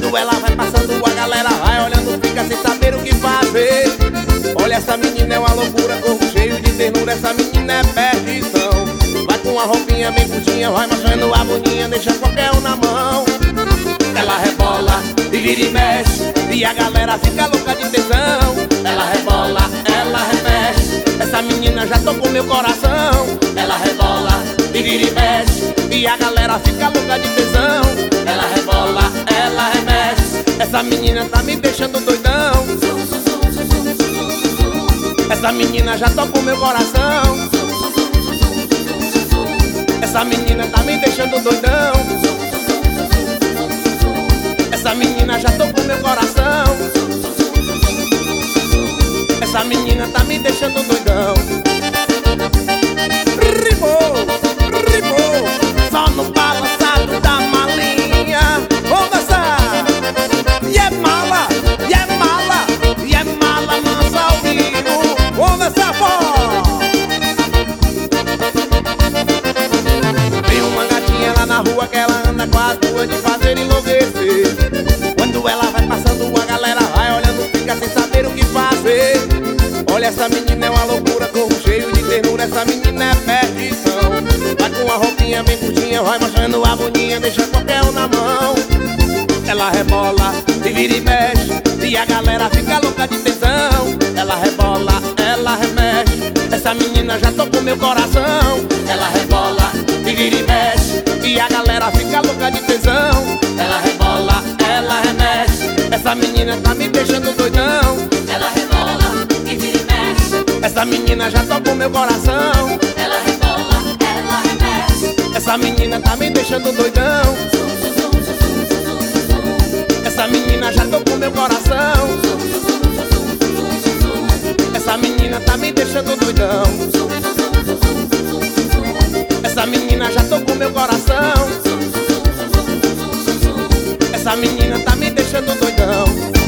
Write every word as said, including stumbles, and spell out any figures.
Quando ela vai passando, a galera vai olhando, fica sem saber o que fazer. Olha, essa menina é uma loucura, corpo cheio de ternura, essa menina é perdição. Vai com uma roupinha bem curtinha, vai mostrando a boninha, deixa qualquer um na mão. Ela rebola e vira e mexe, e a galera fica louca de tesão. Ela rebola, ela remexe, essa menina já tocou meu coração. Ela rebola e vira e mexe, e a galera fica louca de tesão. Ela rebola, ela remexe, essa menina tá me deixando doidão. Essa menina já tocou meu coração. Essa menina tá me deixando doidão. Essa menina já tocou meu coração. Essa menina tá me deixando doidão. Rimou, rimou, só no balançado da malinha. Vamos dançar. E é mala, e é mala, e é mala, mansa ao vivo. Vamos dançar, pô. Tem uma gatinha lá na rua que ela anda com as duas de fazer enlouquecer. Quando ela vai passando, a galera vai olhando, fica sem saber o que fazer. Olha, essa menina é uma loucura, corpo cheio de ternura, essa menina é perdição. Vai com uma roupinha bem curtinha, vai mostrando a boninha, deixa qualquer um na mão. Ela rebola e vira e mexe, e a galera fica louca de tesão. Ela rebola, ela remexe, essa menina já tocou meu coração. Ela rebola e vira e mexe, e a galera fica louca de tesão. Ela rebola, ela remexe, essa menina tá me deixando doidão. Ela rebola e vira e mexe, Essa menina já tocou meu coração. ela rebola, ela remexe. Essa menina tá me deixando doidão. Zum, zum, zum, zum, zum, zum, zum, zum. Essa menina já tocou meu coração. Zum, zum, zum, zum, zum, zum, zum, zum. Essa menina tá me deixando doidão. Zum, zum, zum, zum, zum, zum, zum, zum. Essa menina já tocou meu coração. Zum, zum, zum, zum, zum, zum, zum. Essa menina tá me deixando doidão.